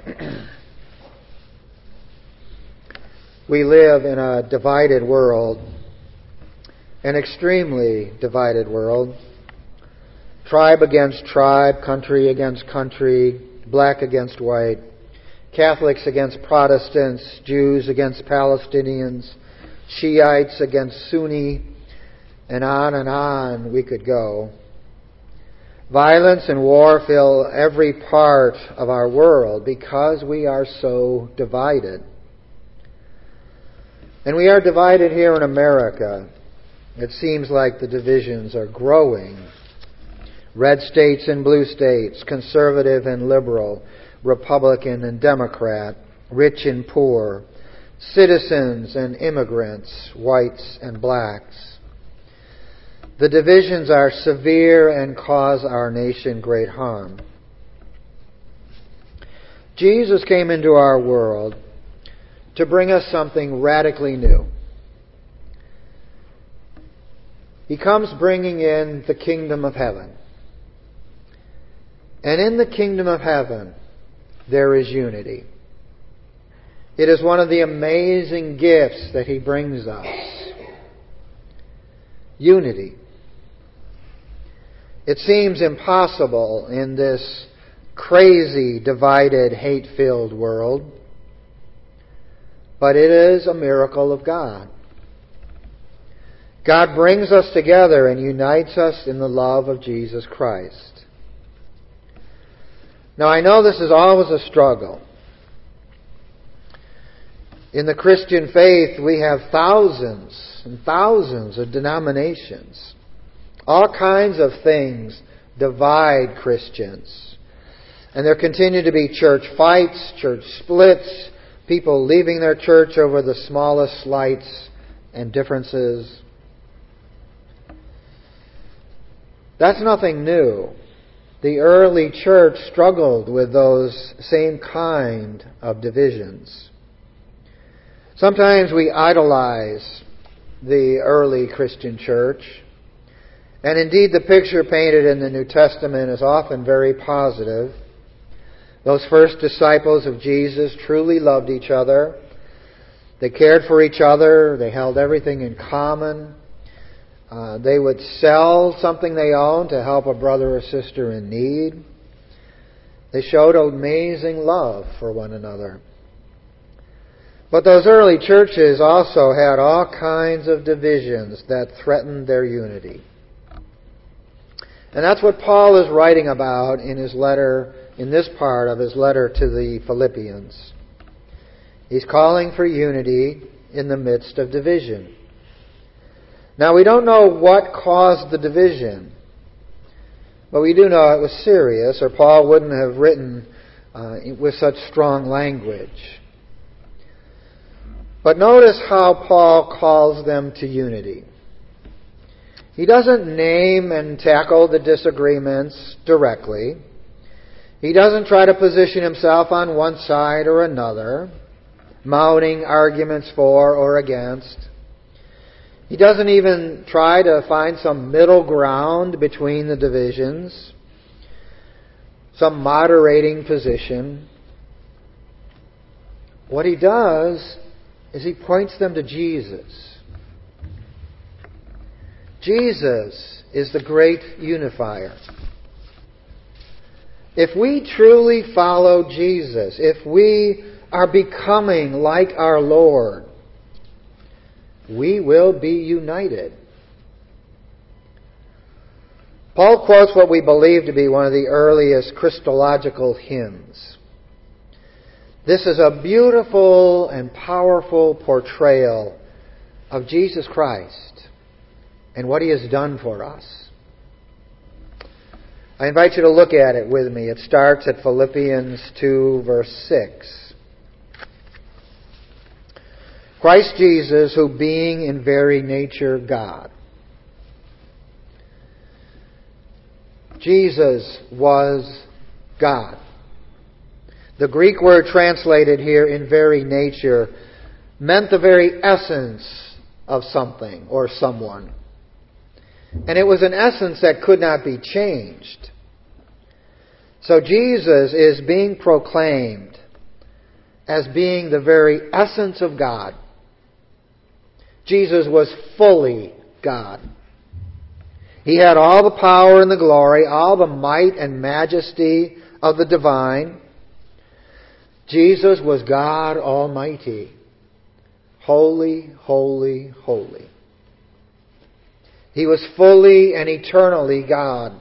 We live in a divided world, an extremely divided world. Tribe against tribe, country against country, black against white, Catholics against Protestants, Jews against Palestinians, Shiites against Sunni, and on we could go. Violence and war fill every part of our world because we are so divided. And we are divided here in America. It seems like the divisions are growing. Red states and blue states, conservative and liberal, Republican and Democrat, rich and poor, citizens and immigrants, whites and blacks. The divisions are severe and cause our nation great harm. Jesus came into our world to bring us something radically new. He comes bringing in the kingdom of heaven. And in the kingdom of heaven, there is unity. It is one of the amazing gifts that He brings us. Unity. It seems impossible in this crazy, divided, hate-filled world, but it is a miracle of God. God brings us together and unites us in the love of Jesus Christ. Now, I know this is always a struggle. In the Christian faith, we have thousands and thousands of denominations. All kinds of things divide Christians. And there continue to be church fights, church splits, people leaving their church over the smallest slights and differences. That's nothing new. The early church struggled with those same kind of divisions. Sometimes we idolize the early Christian church. And indeed, the picture painted in the New Testament is often very positive. Those first disciples of Jesus truly loved each other. They cared for each other. They held everything in common. They would sell something they owned to help a brother or sister in need. They showed amazing love for one another. But those early churches also had all kinds of divisions that threatened their unity. And that's what Paul is writing about in his letter, in this part of his letter to the Philippians. He's calling for unity in the midst of division. Now, we don't know what caused the division, but we do know it was serious, or Paul wouldn't have written with such strong language. But notice how Paul calls them to unity. He doesn't name and tackle the disagreements directly. He doesn't try to position himself on one side or another, mounting arguments for or against. He doesn't even try to find some middle ground between the divisions, some moderating position. What he does is he points them to Jesus. Jesus is the great unifier. If we truly follow Jesus, if we are becoming like our Lord, we will be united. Paul quotes what we believe to be one of the earliest Christological hymns. This is a beautiful and powerful portrayal of Jesus Christ and what He has done for us. I invite you to look at it with me. It starts at Philippians 2, verse 6. Christ Jesus, who being in very nature God. Jesus was God. The Greek word translated here in very nature meant the very essence of something or someone. And it was an essence that could not be changed. So Jesus is being proclaimed as being the very essence of God. Jesus was fully God. He had all the power and the glory, all the might and majesty of the divine. Jesus was God Almighty. Holy, holy, holy. He was fully and eternally God.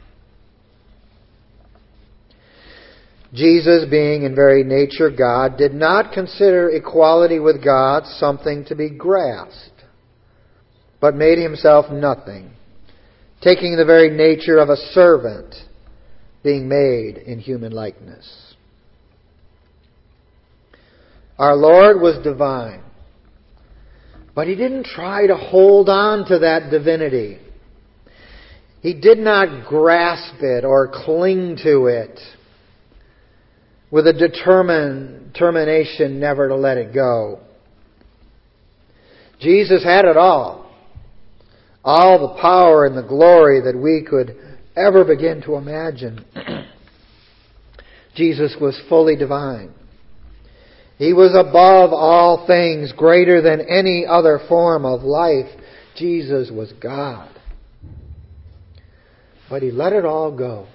Jesus, being in very nature God, did not consider equality with God something to be grasped, but made himself nothing, taking the very nature of a servant, being made in human likeness. Our Lord was divine, but He didn't try to hold on to that divinity. He did not grasp it or cling to it with a determination never to let it go. Jesus had it all the power and the glory that we could ever begin to imagine. Jesus was fully divine. He was above all things, greater than any other form of life. Jesus was God. But He let it all go.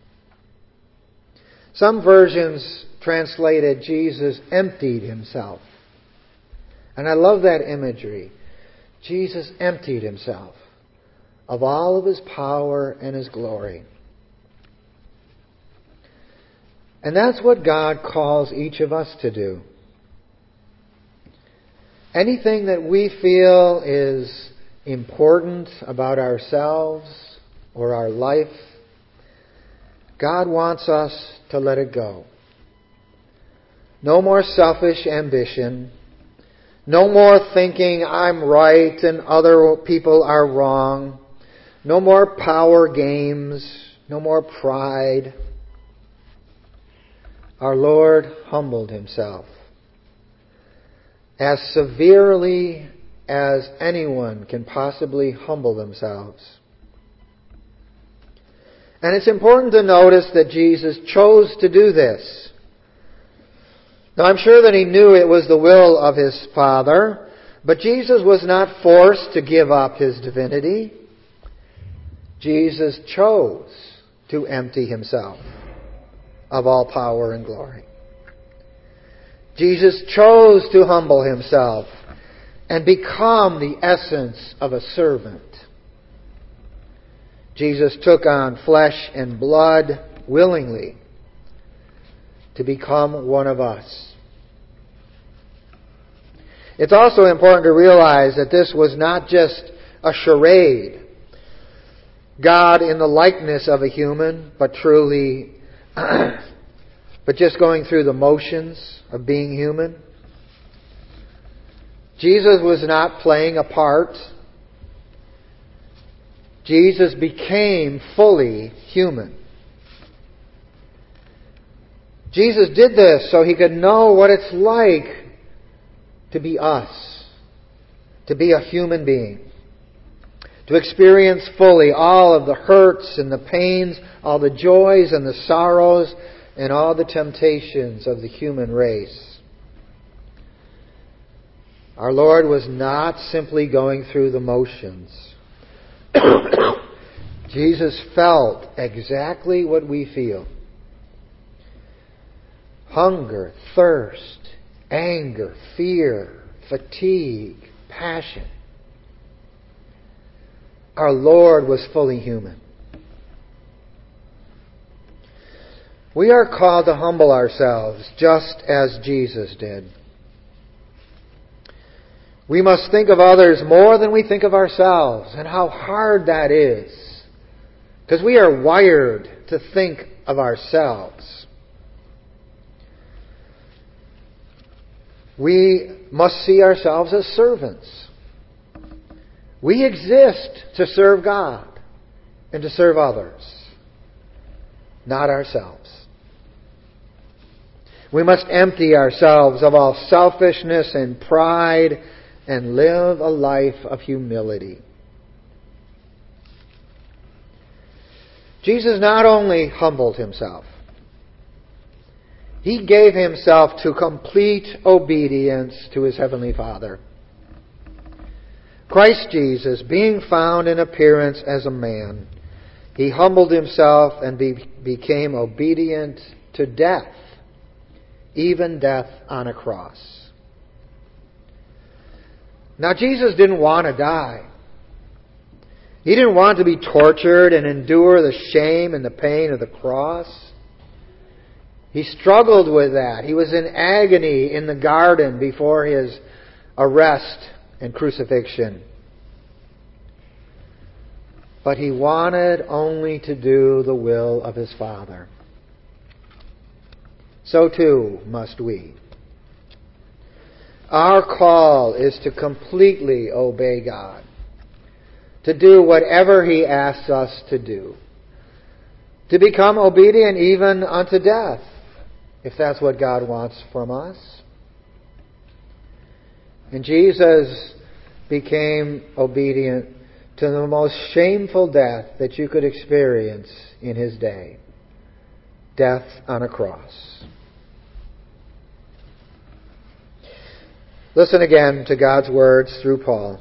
Some versions translated Jesus emptied Himself. And I love that imagery. Jesus emptied Himself of all of His power and His glory. And that's what God calls each of us to do. Anything that we feel is important about ourselves or our life, God wants us to let it go. No more selfish ambition. No more thinking I'm right and other people are wrong. No more power games. No more pride. Our Lord humbled Himself as severely as anyone can possibly humble themselves. And it's important to notice that Jesus chose to do this. Now, I'm sure that He knew it was the will of His Father, but Jesus was not forced to give up His divinity. Jesus chose to empty Himself of all power and glory. Jesus chose to humble Himself and become the essence of a servant. Jesus took on flesh and blood willingly to become one of us. It's also important to realize that this was not just a charade. God in the likeness of a human, but truly, but just going through the motions of being human. Jesus was not playing a part. Jesus became fully human. Jesus did this so He could know what it's like to be us, to be a human being, to experience fully all of the hurts and the pains, all the joys and the sorrows, and all the temptations of the human race. Our Lord was not simply going through the motions. Jesus felt exactly what we feel. Hunger, thirst, anger, fear, fatigue, passion. Our Lord was fully human. We are called to humble ourselves just as Jesus did. We must think of others more than we think of ourselves, and how hard that is. Because we are wired to think of ourselves. We must see ourselves as servants. We exist to serve God and to serve others, not ourselves. We must empty ourselves of all selfishness and pride and live a life of humility. Jesus not only humbled Himself, He gave himself to complete obedience to his heavenly Father. Christ Jesus, being found in appearance as a man, he humbled himself and became obedient to death, even death on a cross. Now, Jesus didn't want to die. He didn't want to be tortured and endure the shame and the pain of the cross. He struggled with that. He was in agony in the garden before his arrest and crucifixion. But he wanted only to do the will of his Father. So too must we. Our call is to completely obey God, to do whatever He asks us to do, to become obedient even unto death, if that's what God wants from us. And Jesus became obedient to the most shameful death that you could experience in His day, death on a cross. Listen again to God's words through Paul.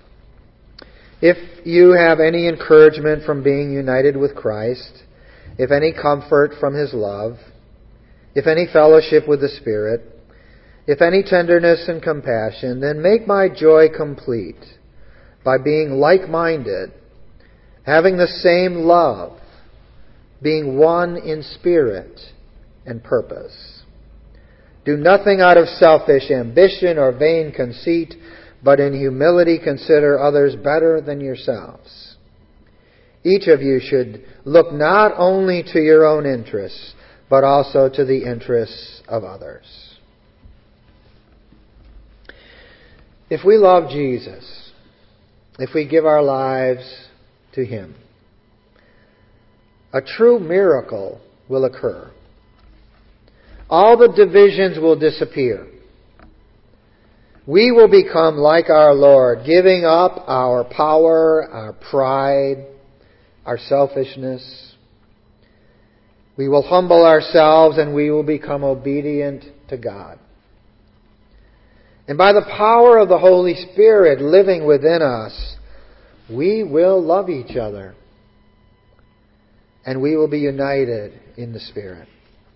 If you have any encouragement from being united with Christ, if any comfort from His love, if any fellowship with the Spirit, if any tenderness and compassion, then make my joy complete by being like-minded, having the same love, being one in spirit and purpose. Do nothing out of selfish ambition or vain conceit, but in humility consider others better than yourselves. Each of you should look not only to your own interests, but also to the interests of others. If we love Jesus, if we give our lives to Him, a true miracle will occur. All the divisions will disappear. We will become like our Lord, giving up our power, our pride, our selfishness. We will humble ourselves and we will become obedient to God. And by the power of the Holy Spirit living within us, we will love each other. And we will be united in the Spirit.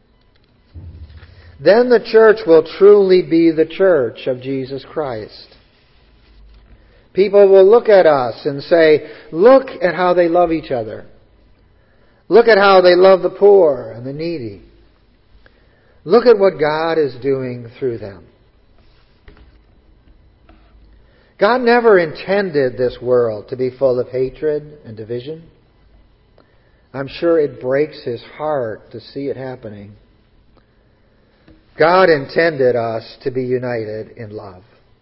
Then the church will truly be the church of Jesus Christ. People will look at us and say, look at how they love each other. Look at how they love the poor and the needy. Look at what God is doing through them. God never intended this world to be full of hatred and division. I'm sure it breaks His heart to see it happening. God intended us to be united in love.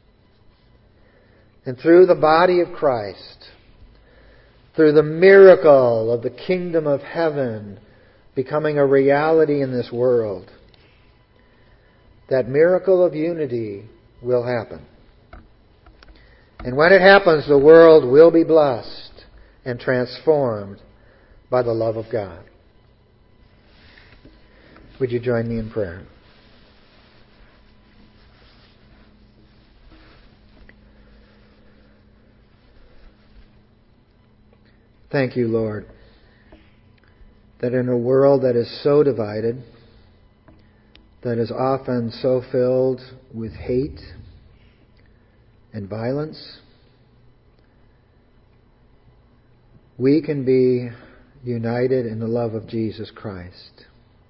And through the body of Christ, through the miracle of the kingdom of heaven becoming a reality in this world, that miracle of unity will happen. And when it happens, the world will be blessed and transformed by the love of God. Would you join me in prayer? Thank you, Lord, that in a world that is so divided, that is often so filled with hate and violence, we can be united in the love of Jesus Christ.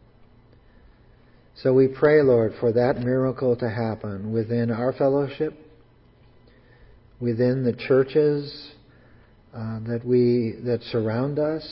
So we pray, Lord, for that miracle to happen within our fellowship, within the churches that surround us,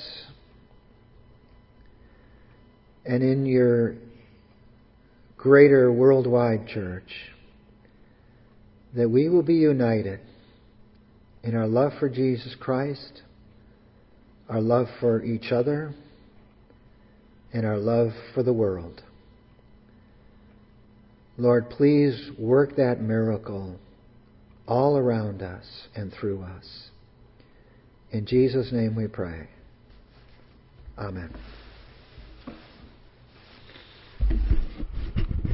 and in your greater worldwide church, that we will be united in our love for Jesus Christ, our love for each other, and our love for the world. Lord, please work that miracle all around us and through us. In Jesus' name we pray. Amen.